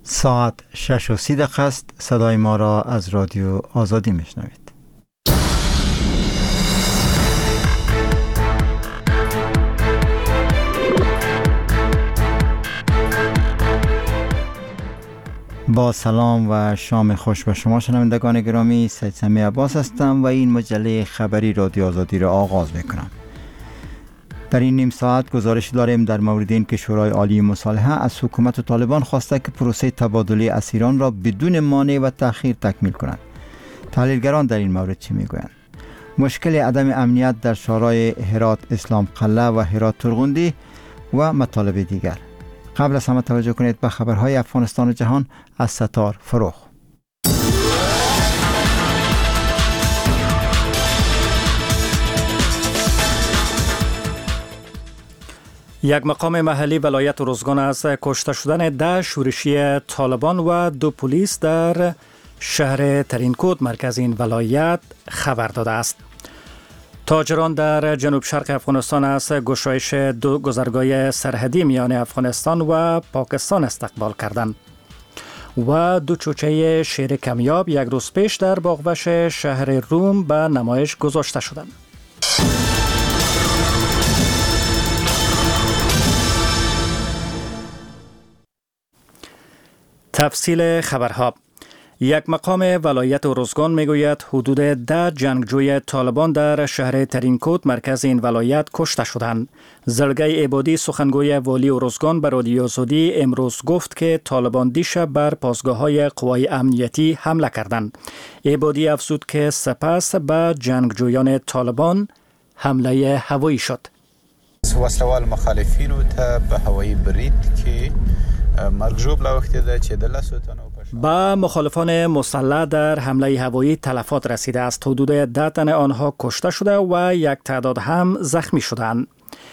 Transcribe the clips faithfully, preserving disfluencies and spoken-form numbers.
ساعت شش و سی دقیقه است. صدای ما را از رادیو آزادی میشنوید. با سلام و شام خوش به شما شنوندگان گرامی، سید سمیع عباس هستم و این مجله خبری رادیو آزادی را آغاز میکنم. در این نیم ساعت گزارش داریم در مورد این که شورای عالی مصالحه از حکومت و طالبان خواسته که پروسه تبادله اسیران را بدون مانع و تأخیر تکمیل کنند. تحلیلگران در این مورد چی میگویند؟ مشکل عدم امنیت در شهرهای هرات اسلام قلعه و هرات ترغندی و مطالب دیگر. قبل از همه توجه کنید به خبرهای افغانستان و جهان از ستار فروخ. یک مقام محلی ولایت روزگان از کشته شدن ده شورشی طالبان و دو پلیس در شهر ترینکوت مرکز این ولایت خبر داده است. تاجران در جنوب شرق افغانستان از گشایش دو گذرگاه سرحدی میان افغانستان و پاکستان استقبال کردند و دو چوچه شیر کمیاب یک روز پیش در باغوش شهر روم به نمایش گذاشته شدند. تفصیل خبرها. یک مقام ولایت روزگان میگوید حدود ده جنگجوی طالبان در شهر ترینکوت مرکز این ولایت کشته شدند. زرگای عبادی سخنگوی والی روزگان به رادیو آزادی امروز گفت که طالبان دیشب بر پاسگاه‌های قوای امنیتی حمله کردند. عبادی افزود که سپس به جنگجویان طالبان حمله هوایی شد. وسلوال مخالفین ته به هوایی برید که مرجوب لوقتی ده چه دلسوتانو با مخالفان مسلح در حمله هوایی تلفات رسیده است. حدود ده تن آنها کشته شده و یک تعداد هم زخمی شدند.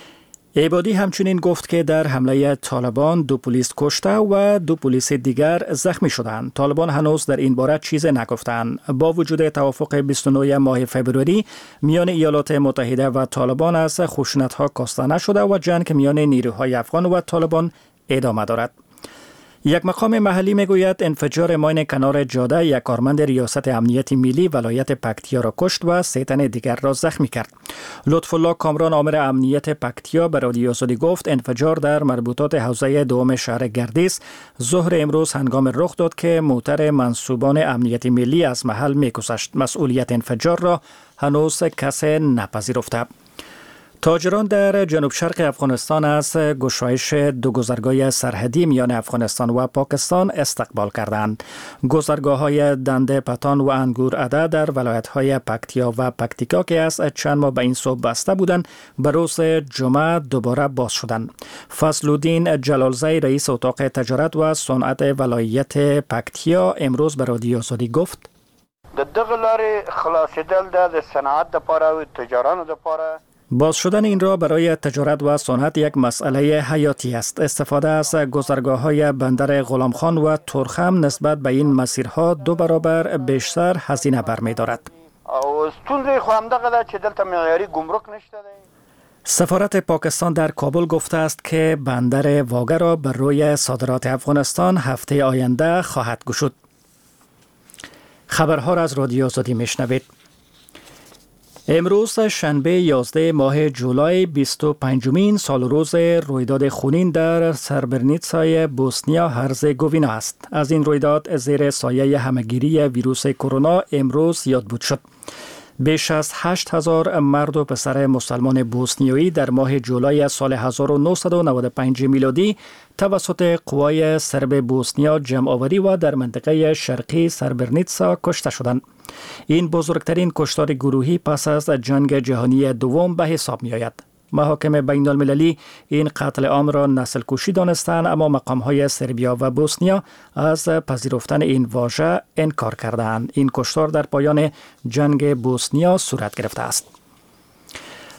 عبادی همچنین گفت که در حمله طالبان دو پلیس کشته و دو پلیس دیگر زخمی شدند. طالبان هنوز در این باره چیزی نگفتند. با وجود توافق بیست و نه ماه فوریه میان ایالات متحده و طالبان از خشونت‌ها کاسته نشده و جنگ میان نیروهای افغان و طالبان ادامه دارد. یک مقام محلی میگوید انفجار ماین کنار جاده یک کارمند ریاست امنیت ملی ولایت پکتیا را کشت و سه تن دیگر را زخمی کرد. لطف الله کامران آمر امنیت پکتیا به رادیو آزادی گفت انفجار در مربوطات حوزه دوم شهر گردیس ظهر امروز هنگام رخ داد که موتر منصوبان امنیت ملی از محل میگذشت. مسئولیت انفجار را هنوز کسی نپذیرفته. تاجران در جنوب شرق افغانستان از گشایش دو گذرگاه سرحدی میان افغانستان و پاکستان استقبال کردند. گذرگاه‌های دنده پتان و انگور اده در ولایت‌های پکتیا و پکتیکا که از چند ماه به این سو بسته بودند به روز جمعه دوباره باز شدند. فضل‌الدین جلالزی رئیس اتاق تجارت و صنعت ولایت پکتیا امروز به رادیو آزادی گفت: د دغه لارې خلاصېدل د صنعت لپاره او تجارانو لپاره باز شدن این را برای تجارت و صنعت یک مسئله حیاتی است. استفاده از گذرگاه‌های بندر غلام خان و ترخم نسبت به این مسیرها دو برابر بیشتر هزینه برمی‌دارد. او ستونزه خو همدغه ده چې دلته معیاري ګمرک نشته دی. سفارت پاکستان در کابل گفته است که بندر واگه را بر روی صادرات افغانستان هفته آینده خواهد گشود. خبرها را از رادیو آزادی میشنوید. امروز شنبه یازده ماه جولای بیست و پنجمین سال روز رویداد خونین در سربرنیتسای بوسنیا هرزگوینا است. از این رویداد زیر سایه همگیری ویروس کرونا امروز یاد بود شد. بیش از هشت هزار مرد و پسر مسلمان بوسنیایی در ماه جولای سال هزار و نهصد و نود و پنج میلادی توسط قوای سرب بوسنیا جمع آوری و در منطقه شرقی سربرنیتسا کشته شدند. این بزرگترین کشتار گروهی پس از جنگ جهانی دوم به حساب می آید. محاکم بین المللی این قتل عام را نسل کشی دانستند، اما مقام‌های سربیا و بوسنیا از پذیرفتن این واژه انکار کردند. این کشتار در پایان جنگ بوسنیا صورت گرفته است.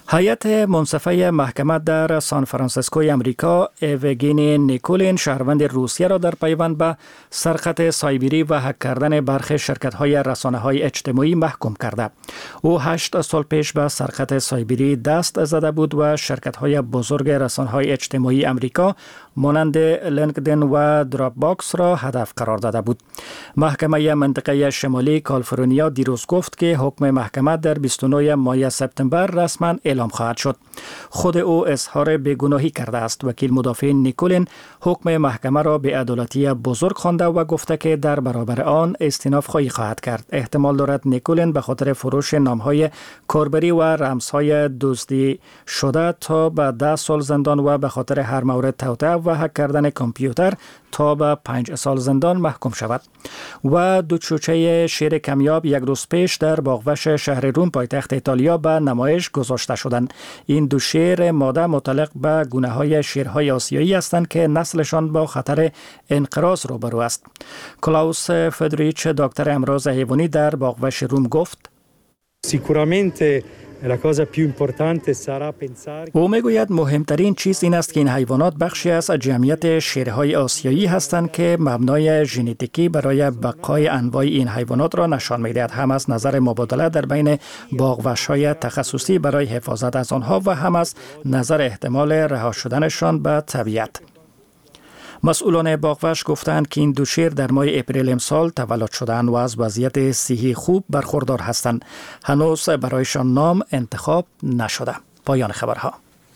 هیئت منصفه محکمه در سان فرانسیسکوی امریکا ایوگینی نیکولین شهروند روسیه را در پیوند به سرقت سایبری و هک کردن برخی شرکت‌های رسانه‌های اجتماعی محکوم کرده. او هشت سال پیش به سرقت سایبری دست زده بود و شرکت‌های بزرگ رسانه‌های اجتماعی امریکا مانند لینکدین و دراپ باکس را هدف قرار داده بود. محکمه منطقه شمالی کالیفرنیا دیروز گفت که حکم محکمه در بیست و نه ماه سپتامبر رسما اعلام خواهد شد. خود او اظهار بیگناهی کرده است. وکیل مدافع نیکولین حکم محکمه را بی‌عدالتی بزرگ خوانده و گفته که در برابر آن استئناف خواهی خواهد کرد. احتمال دارد نیکولین به خاطر فروش نام‌های کاربری و رمزهای دزدی شده تا به ده سال زندان و به خاطر هر مورد توطئه و هک کردن کامپیوتر تا به پنج سال زندان محکوم شود. و دو چوچه شیر کمیاب یک روز پیش در باغوش شهر روم پایتخت ایتالیا به نمایش گذاشته شدند. این دو شیر ماده متعلق به گونه‌های شیرهای آسیایی هستند که نسلشان با خطر انقراض روبرو است. کلاوس فدریچ دکتر امراض حیوانی در باغوش روم گفت: Sicuramente la cosa più importante sarà pensare. او میگوید مهمترین چیز این است که این حیوانات بخشی از جمعیت شیرهای آسیایی هستند که مبنای ژنتیکی برای بقای انواع این حیوانات را نشان می‌دهد، هم از نظر مبادله در بین باغوش‌های تخصصی برای حفاظت از آنها و هم از نظر احتمال رها شدنشان به طبیعت. مسئولان باغوش گفتند که این دو شیر در ماه اپریل امسال تولد شدند و از وضعیت صحی خوب برخوردار هستند. هنوز برایشان نام انتخاب نشده. پایان خبرها.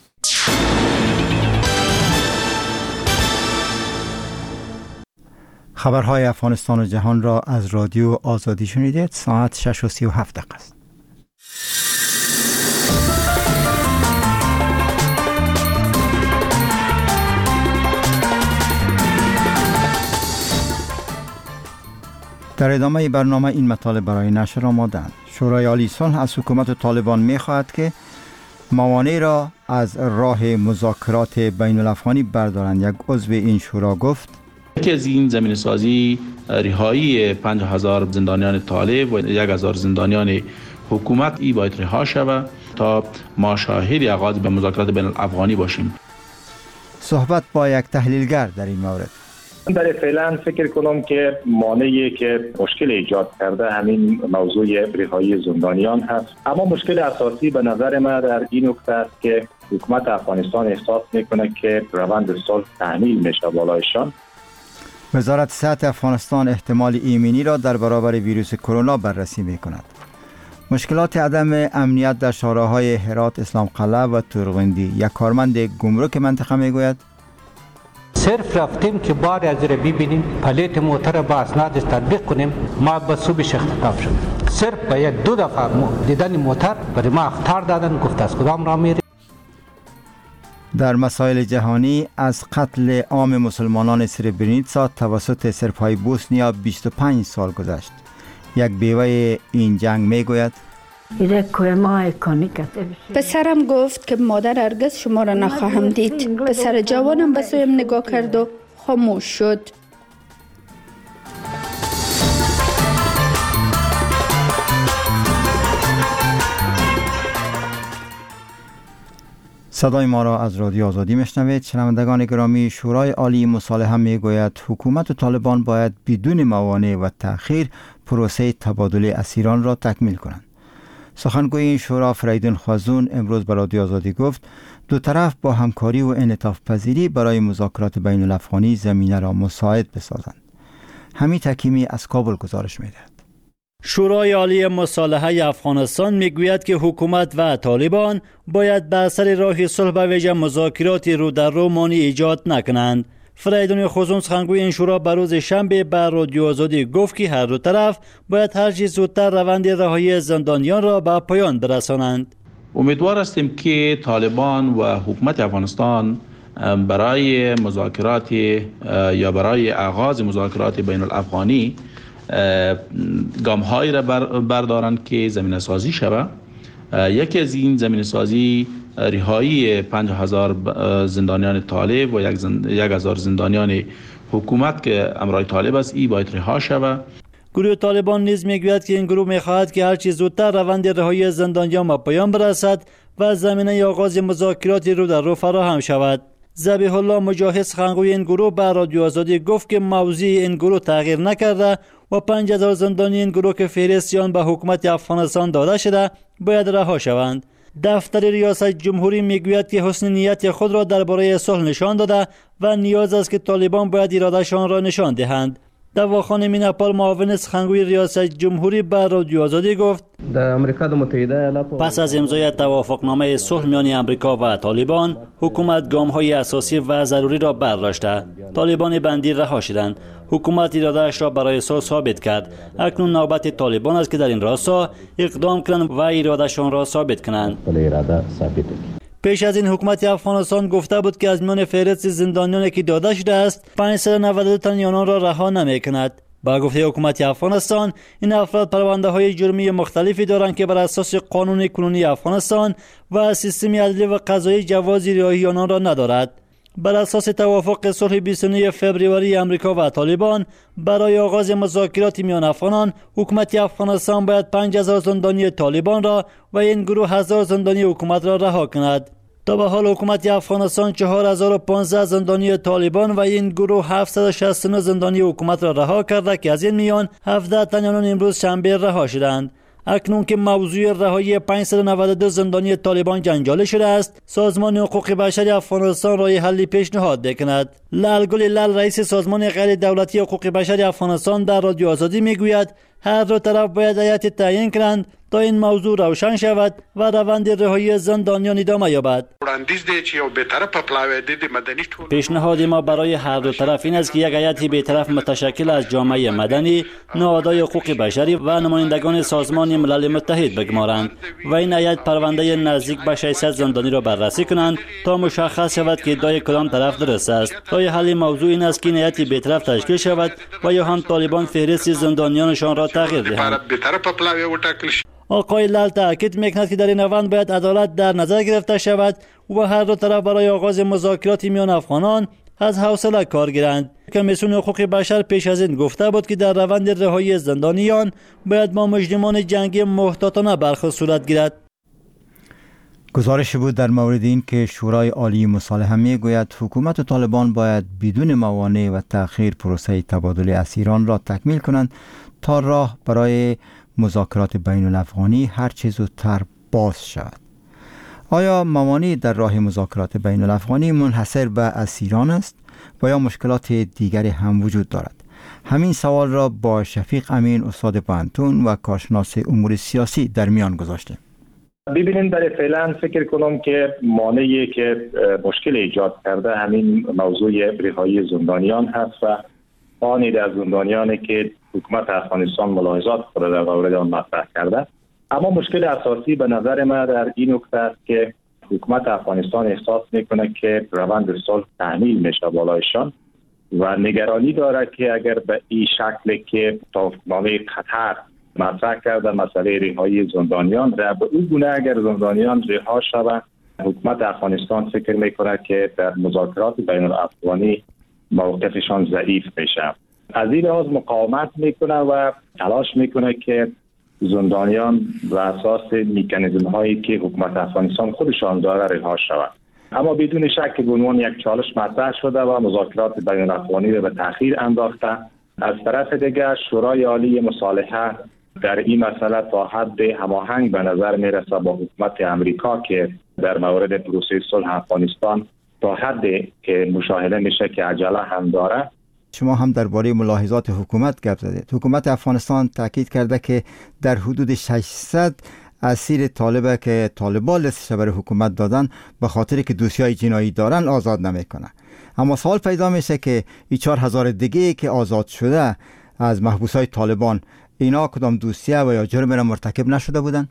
خبرهای افغانستان و جهان را از رادیو آزادی شنیدید. ساعت شش و سی و هفت دقیقه است. در ادامه برنامه این مطالب برای نشر آماده‌اند. شورای عالی صلح از حکومت طالبان می‌خواهد که موانع را از راه مذاکرات بین الافغانی بردارند. یک عضو این شورا گفت: یکی از این زمین سازی رهایی پنجاه هزار زندانیان طالب و یک هزار زندانیان حکومت ای باید رها شود تا ما شاهد آغاز به مذاکرات بین الافغانی باشیم. صحبت با یک تحلیلگر در این مورد: برای فعلا فکر کنم که مانعی که مشکل ایجاد کرده همین موضوع رهایی زندانیان هست، اما مشکل اساسی به نظر من در این نکته است که حکومت افغانستان احساس میکنه که روند صلح تحمیل میشه بالایشان. وزارت صحت افغانستان احتمال ایمنی را در برابر ویروس کرونا بررسی میکند. مشکلات عدم امنیت در شهرهای هرات، اسلام قلعه و تورغندی. یک کارمند گمرک منطقه میگوید: صرف رفتیم که بار از را ببینیم، پلیت موتر با اسنادش تطبیق کنیم، ما به صبحش اختطاف شد. صرف به یک دو دفعه دیدن موتر برای ما اخطار دادن، گفت از کدام را میری. در مسائل جهانی، از قتل عام مسلمانان سربرینیتسا توسط سربهای بوسنیا بیست و پنج سال گذشت. یک بیوه این جنگ میگوید: پسرم گفت که مادر هرگز شما را نخواهم دید. پسر جوانم به سویم نگاه کرد و خاموش شد. صدای ما را از رادیو آزادی میشنوید. شنوندگان گرامی، شورای عالی مصالحه میگوید حکومت و طالبان باید بدون موانع و تأخیر پروسه تبادل اسیران را تکمیل کنند. سخنگوی این شورا فریدون خوازون امروز به رادیو آزادی گفت دو طرف با همکاری و انعطاف پذیری برای مذاکرات بین الافغانی زمینه را مساعد بسازند. حمید حکیمی از کابل گزارش می‌دهد. شورای عالی مصالحه افغانستان میگوید که حکومت و طالبان باید بر سر راه صلح به ویژه مذاکرات رو در رو مانع ایجاد نکنند. فریدون خوازون سخنگوی این شورا به روز شنبه به رادیو آزادی گفت که هر دو طرف باید هر چه زودتر روند رهایی زندانیان را به پایان برسانند. امیدوار هستیم که طالبان و حکومت افغانستان برای مذاکرات یا برای آغاز مذاکرات بین الافغانی گام هایی را بردارند که زمینه سازی شود. یکی از این زمینه سازی رهایی پنجاه هزار زندانیان طالب و یک هزار زندانیان حکومت که امرای طالب است ای باید رها شود. گروه طالبان نیز میگوید که این گروه میخواهد که هرچی زودتر روند رهایی زندانیان به پایان برسد و زمینه آغاز مذاکرات رو در رو فراهم شود. ذبیح الله مجاهد سخنگوی این گروه به رادیو آزادی گفت که موضوع این گروه تغییر نکرده و پنج هزار زندانی این گروه که فهرستیان به حکومت افغانستان داده شده باید رها شوند. دفتر ریاست جمهوری میگوید که حسن نیت خود را درباره صلح نشان داده و نیاز است که طالبان باید ارادهشان را نشان دهند. دواخان میناپال معاون سخنگوی ریاست جمهوری به رادیو آزادی گفت در امریکا متحده ایالات پس از امضای توافقنامه صلح میان امریکا و طالبان، حکومت گام‌های اساسی و ضروری را برداشته. طالبان بندی رها شدند. حکومت اراده‌اش را برای صلح ثابت کرد. اکنون نوبت طالبان است که در این راستا اقدام کنند و ارادهشان را ثابت کنند. پیش از این حکومت افغانستان گفته بود که از میان فهرست زندانیانی که داده شده است پانصد و نود و دو تن آنان را رها نمی‌کند. با گفته حکومت افغانستان این افراد پرونده های جرمی مختلفی دارند که بر اساس قانون کنونی افغانستان و سیستم عدلی و قضایی جواز رهایی آنان را ندارد. بر اساس توافق صلح بیست و نه فوریه امریکا و طالبان برای آغاز مذاکرات میان افغانان، حکومت افغانستان باید پنج هزار زندانی طالبان را و این گروه هزار زندانی حکومت را رها کند. تا به حال حکومت افغانستان چهار هزار و پانزده زندانی طالبان و این گروه هفتصد و شصت و نه زندانی حکومت را رها کرده که از این میان هفده تن آنان امروز شنبه رها شدند. اکنون که موضوع رهایی پانصد و نود و دو زندانی طالبان جنجالی شده است، سازمان حقوق بشر افغانستان راه حلی پیشنهاد می‌کند. لالگل لال رئیس سازمان غیر دولتی حقوق بشر افغانستان در رادیو آزادی میگوید هر دو طرف باید هیئت تعیین کنند تا این موضوع روشن شود و روند رهایی زندانیان ادامه یابد. پیشنهاد ما برای هر دو طرف این است که یک هیئت بی‌طرف متشکل از جامعه مدنی، نهادهای حقوق بشری و نمایندگان سازمان ملل متحد بگمارند و این هیئت پرونده نزدیک به ششصد زندانی را بررسی کنند تا مشخص شود که ادعای کدام طرف درست است. راه حل موضوع این است که این هیئت بی‌طرف تشکیل شود و یا هم طالبان فهرست زندانیانشان را تغییر دهند. آقای لال تاکید میکند که در این روند باید عدالت در نظر گرفته شود و هر دو طرف برای آغاز مذاکرات میان افغانان از حوصله کار گیرند. کمیسیون حقوق بشر پیش از این گفته بود که در روند رهایی زندانیان باید با مجرمان جنگی محتاطانه برخورد صورت گیرد. گزارش بود در مورد این که شورای عالی مصالحه میگوید حکومت و طالبان باید بدون موانع و تأخیر پروسه تبادل اسیران را تکمیل کنند تا راه برای مذاکرات بین الافغانی هر چه زودتر باز شود. آیا موانع در راه مذاکرات بین الافغانی منحصر به اسیران است و یا مشکلات دیگری هم وجود دارد؟ همین سوال را با شفیق امین استاد پوهنتون و کارشناس امور سیاسی در میان گذاشتیم. ببینید برای فعلا فکر کنم که مانعی که مشکل ایجاد کرده همین موضوع رهایی زندانیان هست و آنی در زندانیانی که حکومت افغانستان ملاحظات خود در مورد آن مطرح کرده. اما مشکل اساسی به نظر من در این نکته است که حکومت افغانستان احساس میکنه که روند صلح تحمیل میشه بالایشان و نگرانی داره که اگر به این شکل که توافقنامه قطر مطرح کرده مسئله رهایی زندانیان در به اون گونه اگر زندانیان رها شوند، حکومت افغانستان فکر میکنه که در مذاکرات بین الافغانی موقفشان ضعیف میشه. از این لحاظ مقاومت میکنه و تلاش میکنه که زندانیان و اساس میکانیزم هایی که حکومت افغانستان خودشان داره رها شود. اما بدون شک که به عنوان یک چالش مطرح شده و مذاکرات بین الافغانی را به تأخیر انداخته. از طرف دیگر شورای عالی مصالحه در این مسئله تا حد هماهنگ به نظر میرسه با حکومت امریکا که در مورد پروسه صلح افغانستان تا حدی که مشاهده میشه که عجله هم داره. شما هم درباره ملاحظات حکومت گپ زدید. حکومت افغانستان تاکید کرده که در حدود ششصد اسیر طالبه که طالبان لستش برای حکومت دادن به خاطر که دوسیای جنایی دارن آزاد نمیکنه. اما سوال پیدا میشه که این چهار هزار دیگه که آزاد شده از محبوسای طالبان، اینا کدام دوسیه و یا جرم را مرتکب نشده بودن؟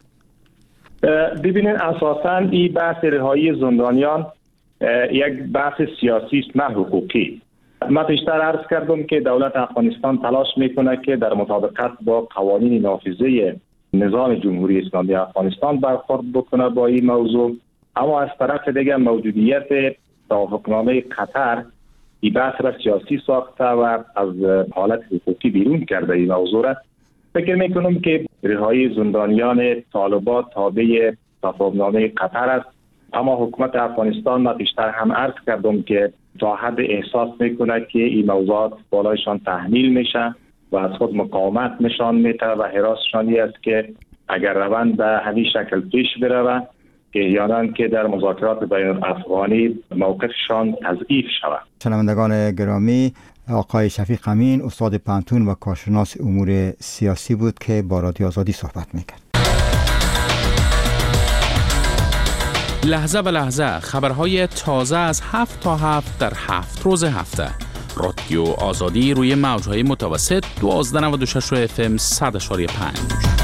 ببینید اساساً این بحث رهایی زندانیان یک بحث سیاسی است نه حقوقی. من پیشتر عرض کردم که دولت افغانستان تلاش میکنه که در مطابقت با قوانین نافذه نظام جمهوری اسلامی افغانستان برخورد بکنه با این موضوع. اما از طرف دیگر موجودیت توافقنامه قطر این بحث را سیاسی ساخته و از حالت حقوقی بیرون کرده این موضوع را. فکر میکنم که رهایی زندانیان طالبان تابع تفاهمنامه قطر است. اما حکومت افغانستان ما بیشتر هم عرض کردم که تا حد احساس میکنه که این موضوعات بالایشان تحمیل میشه و از خود مقاومت نشان میده و حراسشانی است که اگر روند به همین شکل پیش بره احیانا که در مذاکرات بین الافغانی موقفشان تضعیف شود. شنوندگان گرامی، آقای شفیق امین استاد پانتون و کارشناس امور سیاسی بود که با رادیو آزادی صحبت میکرد. لحظه به لحظه خبرهای تازه از هفت تا هفت در هفت روز هفته. رادیو آزادی روی موجهای متوسط دوازده و نود و شش اف ام صد و پنج.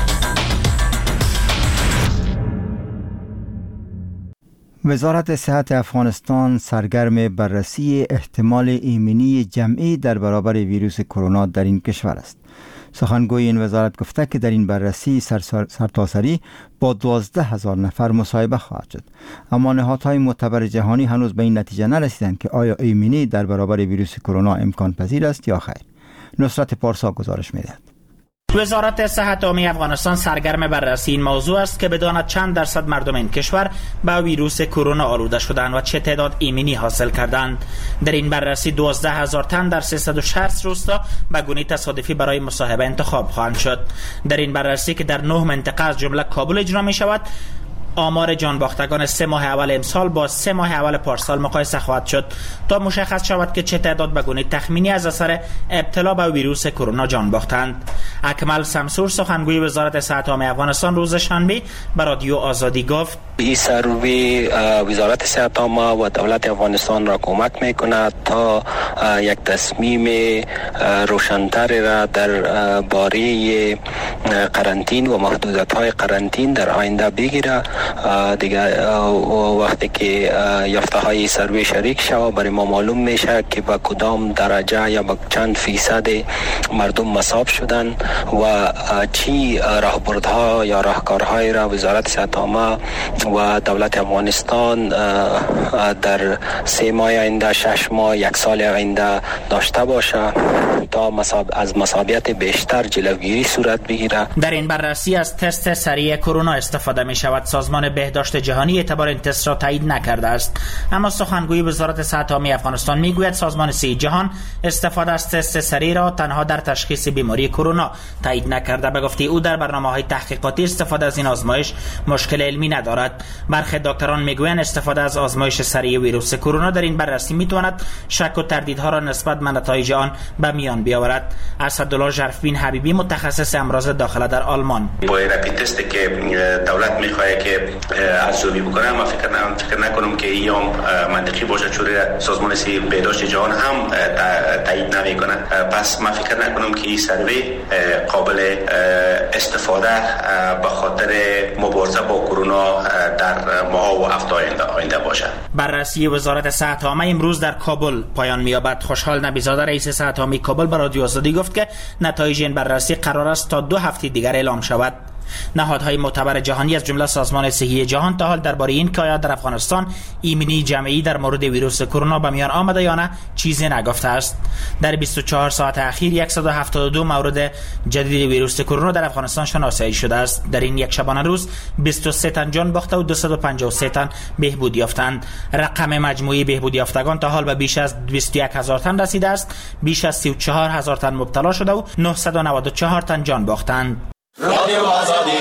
وزارت صحت افغانستان سرگرم بررسی احتمال ایمنی جمعی در برابر ویروس کرونا در این کشور است. سخنگوی این وزارت گفته که در این بررسی سرتاسری با دوازده هزار نفر مصاحبه خواهد شد. اما نهادهای معتبر جهانی هنوز به این نتیجه نرسیدند که آیا ایمنی در برابر ویروس کرونا امکان پذیر است یا خیر. نصرت پارسا گزارش می‌دهد. وزارت صحت عامه افغانستان سرگرم بررسی این موضوع است که بداند چند درصد مردم این کشور با ویروس کرونا آلوده شدند و چه تعداد ایمنی حاصل کردند. در این بررسی دوازده هزار تن در سیصد و شصت روستا به گونه تصادفی برای مصاحبه انتخاب خواهند شد. در این بررسی که در نه منطقه از جمله کابل اجرا می شود، آمار جانباختگان سه ماه اول امسال با سه ماه اول پارسال مقایسه خواهد شد تا مشخص شود که چه تعداد به گونه تخمینی از اثر ابتلا به ویروس کرونا جان باختند. اکمل سمسور سخنگوی وزارت صحت عامه افغانستان روز شنبه به رادیو آزادی گفت: این سروی وزارت صحت عامه و دولت افغانستان را کمک میکند تا یک تصمیم روشن‌تر را در باره قرنطین و محدودیت‌های قرنطین در آینده بگیرد. دیگه وقتی که یافته های سروی شریک شود برای ما معلوم میشه که با کدام درجه یا با چند فیصد مردم مصاب شدن و چی راهبردها یا راهکارهای را وزارت صحت عامه و دولت افغانستان در سه ماه آینده، شش ماه، یک سال آینده داشته باشه تا مصاب از مصابیت بیشتر جلوگیری صورت بگیره. در این بررسی از تست سریع کرونا استفاده می شود. سازمان بهداشت جهانی اعتبار این تست را تایید نکرده است، اما سخنگوی وزارت صحت عامه افغانستان میگوید سازمان صحت جهان استفاده از تست سریع را تنها در تشخیص بیماری کرونا تایید نکرده. به گفته او در برنامه‌های تحقیقاتی استفاده از این آزمایش مشکل علمی ندارد. برخی دکتران میگویند استفاده از آزمایش سریع ویروس کرونا در این بررسی میتواند شک و تردیدها را نسبت به نتایج آن به میان بیاورد. اسدالله ژرفبین حبیبی متخصص امراض داخله در آلمان: با رپید تست که دولت میخواد که ارزیابی بکنه، ما فکر نکنم فکر نکنم که این منطقی باشه، چون سازمان صحت بهداشت جهان هم تایید نمیکنه. پس ما فکر نکنم که این سروی قابل استفاده به خاطر مبارزه با کرونا در ماه و هفته آینده باشه. بررسی وزارت صحت عامه امروز در کابل پایان می‌یابد. خوشحال نبیزاده رئیس صحت عامه کابل به رادیو آزادی گفت که نتایج این بررسی قرار است تا دو هفته دیگر اعلام شود. نهادهای معتبر جهانی از جمله سازمان صحت جهان تا حال درباره این که آیا در افغانستان ایمنی جمعی در مورد ویروس کرونا به میان آمده یا نه چیزی نگفته است. در بیست و چهار ساعت اخیر صد و هفتاد و دو مورد جدید ویروس کرونا در افغانستان شناسایی شده است. در این یک شبانه روز بیست و سه تن جان باخته و دویست و پنجاه و سه تن بهبود یافتند. رقم مجموعی بهبود یافتگان تا حال به بیش از بیست و یک هزار تن رسیده است. بیش از سی و چهار هزار تن مبتلا شده و نهصد و نود و چهار تن جان باختند. رادیو آزادی.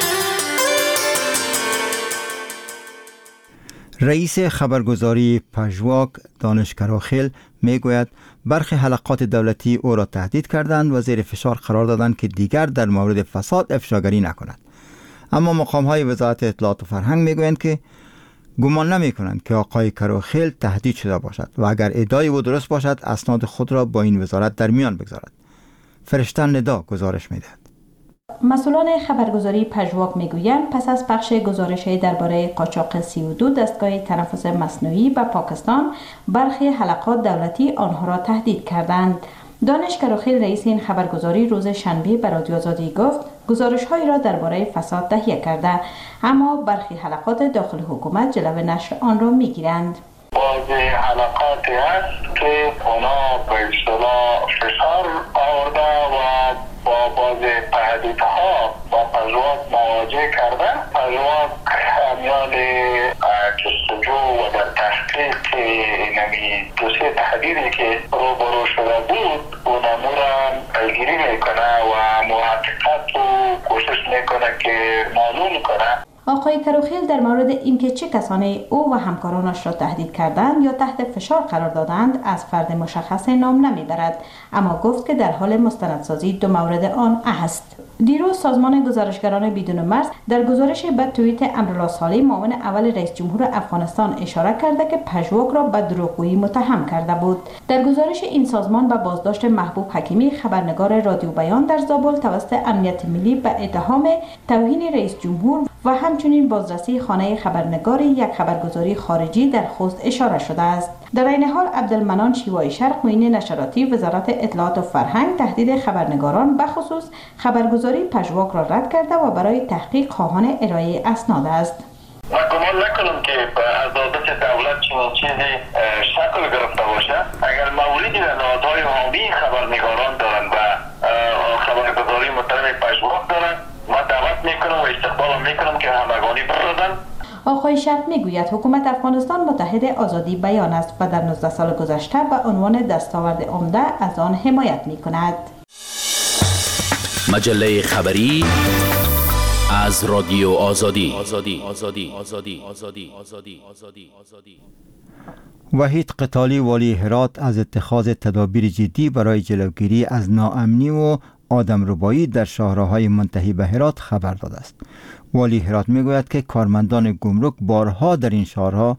رئیس خبرگزاری پژواک دانش کراخیل میگوید برخی حلقات دولتی او را تهدید کردند و زیر فشار قرار دادند که دیگر در مورد فساد افشاگری نکند. اما مقام‌های وزارت اطلاعات و فرهنگ میگویند که گمان نمی کنند که آقای کراخیل تهدید شده باشد و اگر ادعای او درست باشد اسناد خود را با این وزارت در میان بگذارد. فرشته ندا گزارش میدهد. مسئولان خبرگزاری پژواک میگویند پس از پخش گزارش‌های درباره قاچاق سی و دو دستگاه تنفس مصنوعی به پاکستان، برخی حلقات دولتی آنها را تهدید کردند. دانش کراخیل رئیس این خبرگزاری روز شنبه به رادیو آزادی گفت گزارش‌هایی را درباره فساد تهیه کرده، اما برخی حلقات داخل حکومت جلوه نشر آن را میگیرند. بعضی حلقاتی هست که اونا به اصطلاح فشار آورده و با بعضی تهدیدها با پژواک مواجه کردن. پژواک روبرو شده بود اون امور پیگیری میکنه و محققت و کوشش میکنه که معلوم کنه. آقای کروخیل در مورد اینکه چه کسانی او و همکارانش را تهدید کردند یا تحت فشار قرار دادند از فرد مشخص نام نمیبرد، اما گفت که در حال مستندسازی دو مورد آن است. دیروز سازمان گزارشگران بدون مرز در گزارش به توییت امرالله صالح معاون اول رئیس جمهور افغانستان اشاره کرده که پژواک را به دروغگویی متهم کرده بود. در گزارش این سازمان به بازداشت محبوب حکیمی خبرنگار رادیو بیان در زابل توسط امنیت ملی به اتهام توهین رئیس جمهور و همچنین بازرسی خانه خبرنگار یک خبرگزاری خارجی در خوست اشاره شده است. در این حال عبدالمنان شیوای شرق معین نشراتی وزارت اطلاعات و فرهنگ تهدید خبرنگاران به خصوص خبرگزاری پژواک را رد کرده و برای تحقیق خواهان ارائه اسناد است. من گمان نکنم که به عدالت دولت چنین چیزی شکل گرفته باشه. اگر موردی در نهادهای حامی خبرنگاران دارند و خبرگزاری متهم پژواک دارند، من دعوت میکنم و استقبال میکنم که همگانی بردن. آقای شرق میگوید حکومت افغانستان متحد آزادی بیان است و در نوزده سال گذشته به عنوان دستاورد عمده از آن حمایت میکند. مجله خبری از رادیو آزادی. آزادی آزادی آزادی آزادی آزادی آزادی آزادی. وحید قتالی والی هرات از اتخاذ تدابیر جدی برای جلوگیری از ناامنی و آدمربایی در شهرهای منتهی به هرات خبر داده است. والی هرات میگوید که کارمندان گمرک بارها در این شهرها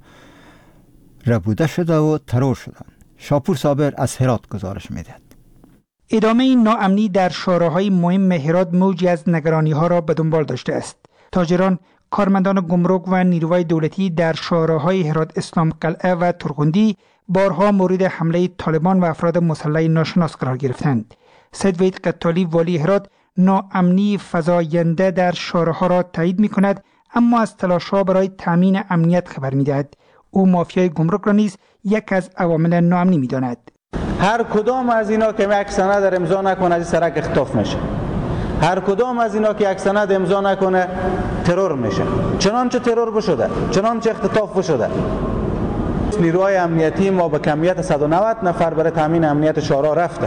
ربوده شده و ترور شدند. شاپور صابر از هرات گزارش میدهد. ادامه این ناامنی در شهرهای مهم هرات موجی از نگرانی ها را به دنبال داشته است. تاجران، کارمندان گمرک و نیروهای دولتی در شهرهای هرات اسلام قلعه و ترغندی بارها مورد حمله طالبان و افراد مسلح ناشناس قرار گرفتند. سید وحید قتالی والی هرات ناامنی فزاینده در شهرها را تایید می کند، اما از تلاش‌ها برای تامین امنیت خبر می دهد. او مافیای گمرک را نیز یک از عوامل ناامنی می داند. هر کدام از اینا که یک سند در امضا نکنه از سرک اختطاف میشه. هر کدام از اینا که یک سند امضا نکنه ترور میشه. چنانچه ترور بشده، چنانچه اختطاف بشده. نیروهای امنیتی ما به کمیت صد و نود نفر برای تامین امنیت شهرها رفته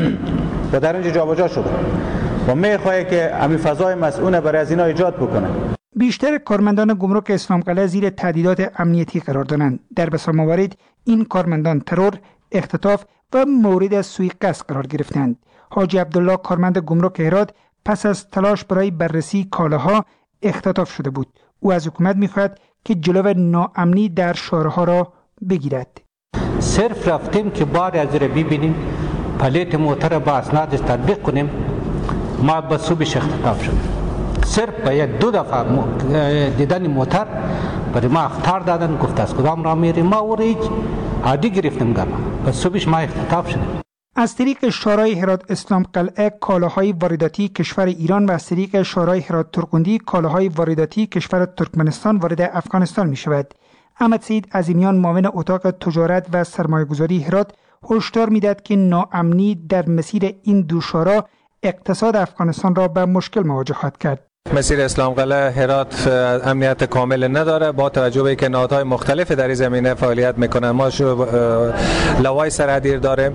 و در اینجا جابجا شده و میخواد که همین فضای مسئول برای از اینا ایجاد بکنه. بیشتر کارمندان گمرک اسلام قلعه زیر تهدیدات امنیتی قرار دارند. در بسیار موارد این کارمندان ترور، اختطاف و مورد سوء قصد قرار گرفتند. حاجی عبدالله کارمند گمرک هرات پس از تلاش برای بررسی کالاها اختطاف شده بود. او از حکومت میخواهد که جلو ناامنی در شهرها را بگیرد. صرف رفتیم که بار از را ببینیم، پلیت موتر با اسنادش تطبیق کنیم، ما به صبحش اختطاف شد. صرف به یک دو دفعه دیدن موتر برای ما اخطار دادن، گفت از کدام را میریم، ما او ریج عادی گرفتیم گرم، به صبحش ما اختطاف شدیم. از طریق شورای هرات اسلام قلعه کالاهای وارداتی کشور ایران و از طریق شورای هرات ترغندی کالاهای وارداتی کشور ترکمنستان وارد افغانستان می شود. احمد سید عظیمیان معاون اتاق تجارت و سرمایه‌گذاری هرات هشدار می‌دهد که ناامنی در مسیر این دو شورا اقتصاد افغانستان را به مشکل مواجه خواهد کرد. مسیر اسلام قلعه هرات امنیت کامل نداره، با توجه به اینکه نهادهای مختلف در این زمینه فعالیت میکنن. ما لوای سرحدی داریم،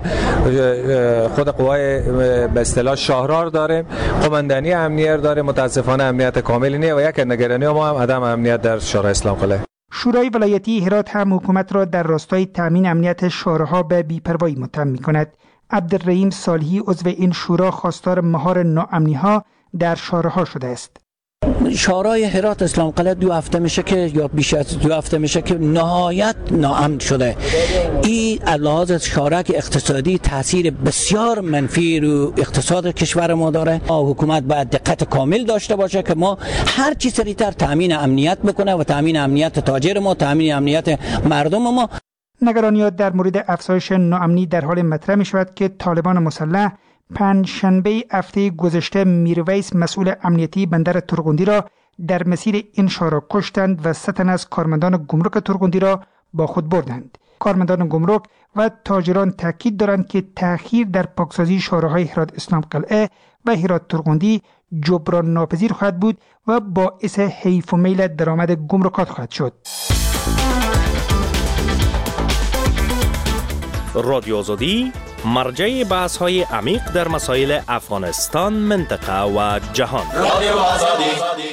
خود قوای به اصطلاح شهردار داریم، قماندانی امنیت داریم. متاسفانه امنیت کاملی نیست و یک نگرانی ما هم عدم امنیت در شهر اسلام قلعه. شورای ولایتی هرات هم حکومت را در راستای تامین امنیت شهرها به بی‌پروایی متهم می‌کند. عبدالرحیم صالحی عضو این شورا خواستار مهار ناامنی‌ها در شهرها شده است. شورای هرات اسلام قلعه دو هفته میشه که یا بیش از دو هفته میشه که نهایت ناامن شده. این علاوه از شارک اقتصادی تاثیر بسیار منفی رو اقتصاد کشور ما داره. حکومت باید دقت کامل داشته باشه که ما هر چی سریعتر تامین امنیت بکنه و تامین امنیت تاجر ما، تامین امنیت مردم ما. نگرانیات در مورد افزایش ناامنی در حال مطرح می شود که طالبان مسلح پنجشنبه هفته گذشته میرویس مسئول امنیتی بندر ترغندی را در مسیر این شهر کشتند و سه تن از کارمندان گمرک ترغندی را با خود بردند. کارمندان گمرک و تاجران تاکید دارند که تأخیر در پاکسازی شهرهای هرات اسلام قلعه و هرات ترغندی جبران ناپذیر خواهد بود و باعث حیف و میل درآمد گمرکات خواهد شد. رادیو آزادی مرجع بحث های عمیق در مسائل افغانستان، منطقه و جهان. رادیو آزادی.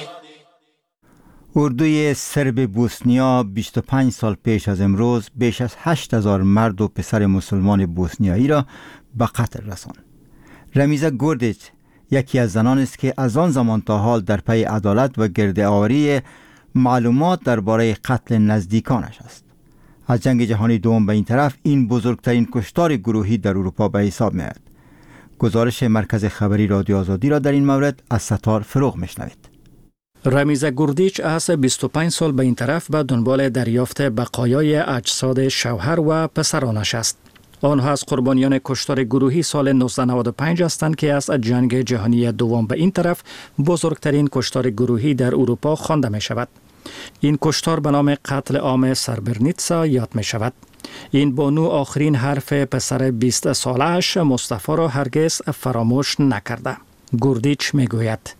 اردوی سرب بوسنیا بیست و پنج سال پیش از امروز بیش از هشت هزار مرد و پسر مسلمان بوسنیایی را به قتل رساند. رمیزا گوردیچ یکی از زنان است که از آن زمان تا حال در پی عدالت و گرده‌آوری معلومات درباره قتل نزدیکانش است. از جنگ جهانی دوم به این طرف این بزرگترین کشتار گروهی در اروپا به حساب می آید. گزارش مرکز خبری رادیو آزادی را در این مورد از ستار فروغ میشنوید. رمیزا گوردیچ از بیست و پنج سال به این طرف به دنبال دریافت بقایای اجساد شوهر و پسرانش است. آنها از قربانیان کشتار گروهی سال نوزده نود و پنج هستند که از جنگ جهانی دوم به این طرف بزرگترین کشتار گروهی در اروپا خوانده می شود. این کشتار به نام قتل عام سربرنیتسا یاد می شود. این بانو آخرین حرف پسر بیست سالش مصطفی را هرگز فراموش نکرده. گوردیچ می گوید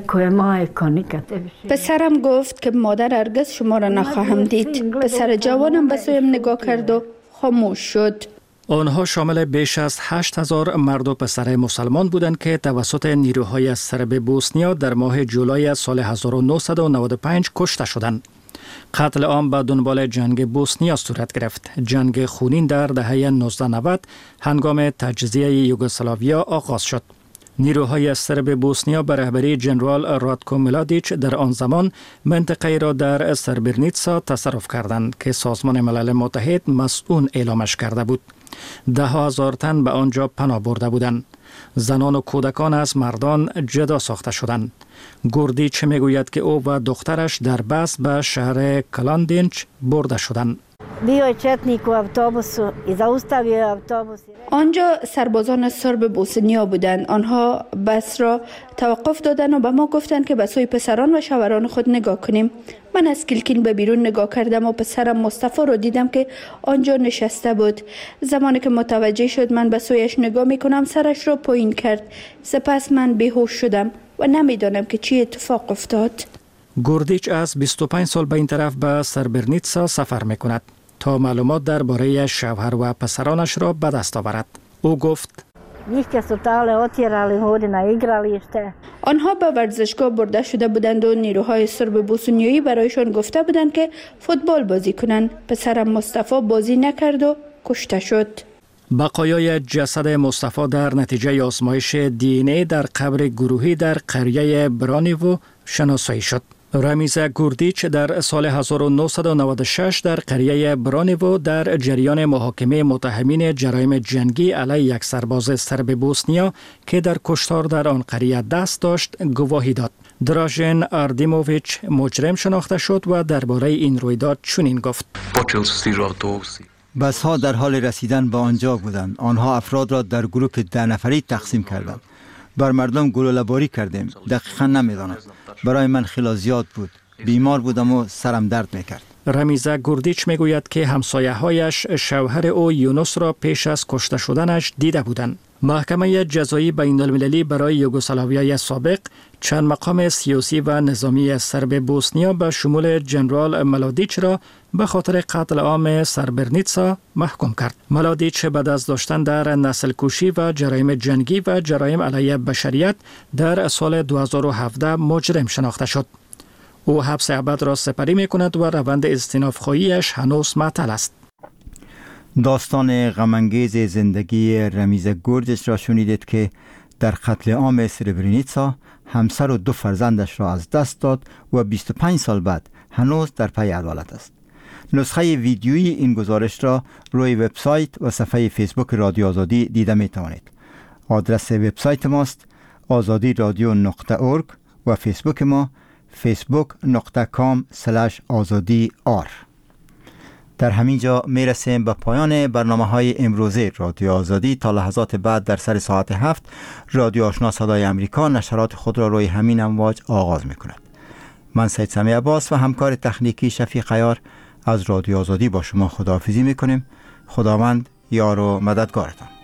پسرم گفت که مادر هرگز شما را نخواهم دید. پسر جوانم به سویم نگاه کرد و خاموش شد. آنها شامل بیش از هشت هزار مرد و پسر مسلمان بودند که توسط نیروهای سرب بوسنیا در ماه جولای سال هزار و نهصد و نود و پنج کشته شدند. قتل عام به دنبال جنگ بوسنیا صورت گرفت. جنگ خونین در دهه نوزده نود هنگام تجزیه یوگسلاویا آغاز شد. نیروهای سرب بوسنیا به رهبری جنرال راتکو ملادیچ در آن زمان منطقه را در سربرنیتسا تصرف کردند که سازمان ملل متحد مسئول اعلامش کرده بود. ده هزار تن به آنجا پناه برده بودند. زنان و کودکان از مردان جدا ساخته شدند. گوردیچ میگوید که او و دخترش در بس به شهر کلاندینچ برده شدند. آنجا سربازان سرب بوسنیا بودند. آنها بس را توقف دادند و به ما گفتند که به سوی پسران و شوهران خود نگاه کنیم. من از کلکین به بیرون نگاه کردم و پسرم مصطفی را دیدم که آنجا نشسته بود. زمانی که متوجه شد من به سویش نگاه میکنم سرش را پایین کرد. سپس من بیهوش شدم و نمیدانم که چی اتفاق افتاد. گوردیچ از بیست و پنج سال به این طرف به سربرنیتسا سفر میکند تا معلومات درباره شوهر و پسرانش را به دست آورد. او گفت آنها به ورزشگاه برده شده بودند و نیروهای سرب بوسنیایی برایشان گفته بودند که فوتبال بازی کنند. پسرم مصطفی بازی نکرد و کشته شد. بقایای جسد مصطفی در نتیجه آزمایش دی این ای در قبر گروهی در قریه برانیوو شناسایی شد. رمیزا گوردیچ در سال هزار و نهصد و نود و شش در قریه برانیوو در جریان محاکمه متهمین جرایم جنگی علیه یک سرباز سرب بوسنیا که در کشتار در آن قریه دست داشت گواهی داد. دراژن آردیموویچ مجرم شناخته شد و درباره این رویداد چنین گفت: بسها در حال رسیدن به آنجا بودند. آنها افراد را در گروه ده نفری تقسیم کردند. بر مردم گلوله‌باری کردیم. دقیقا نمیدانم. برای من خیلی زیاد بود. بیمار بودم و سرم درد میکرد. رمیزا گوردیچ میگوید که همسایه هایش شوهر او یونس را پیش از کشته شدنش دیده بودند. محکمه جزایی بین المللی برای یوگسلاویای سابق چند مقام سیاسی و نظامی سرب بوسنیا به شمول جنرال ملادیچ را به خاطر قتل عام سربرنیتسا محکوم کرد. ملادیچ بعد از داشتن در نسل کشی و جرایم جنگی و جرایم علیه بشریت در سال دو هزار و هفده مجرم شناخته شد. او حبس ابد را سپری می کند و روند استیناف خواهیش هنوز معطل است. داستان غم‌انگیز زندگی رمیزا گوردیچ را شنیدید که در قتل عام سربرنیتسا همسر و دو فرزندش را از دست داد و بیست و پنج سال بعد هنوز در پی عدالت است. نسخه ویدیویی این گزارش را روی وبسایت و صفحه فیسبوک رادیو آزادی دیده می توانید. آدرس وبسایت ماست آزادی رادیو نقطه اورگ و فیسبوک ما فیسبوک نقطه کام سلش آزادی آر. در همین جا می رسیم به پایان برنامه های امروزه رادیو آزادی. تا لحظات بعد در سر ساعت هفت رادیو آشنا صدای امریکا نشرات خود را روی همین امواج آغاز می کند. من سید سمیع عباس و همکار تکنیکی شفیق عیار از رادیو آزادی با شما خداحافظی می کنیم. خداوند یار و مددگارتان.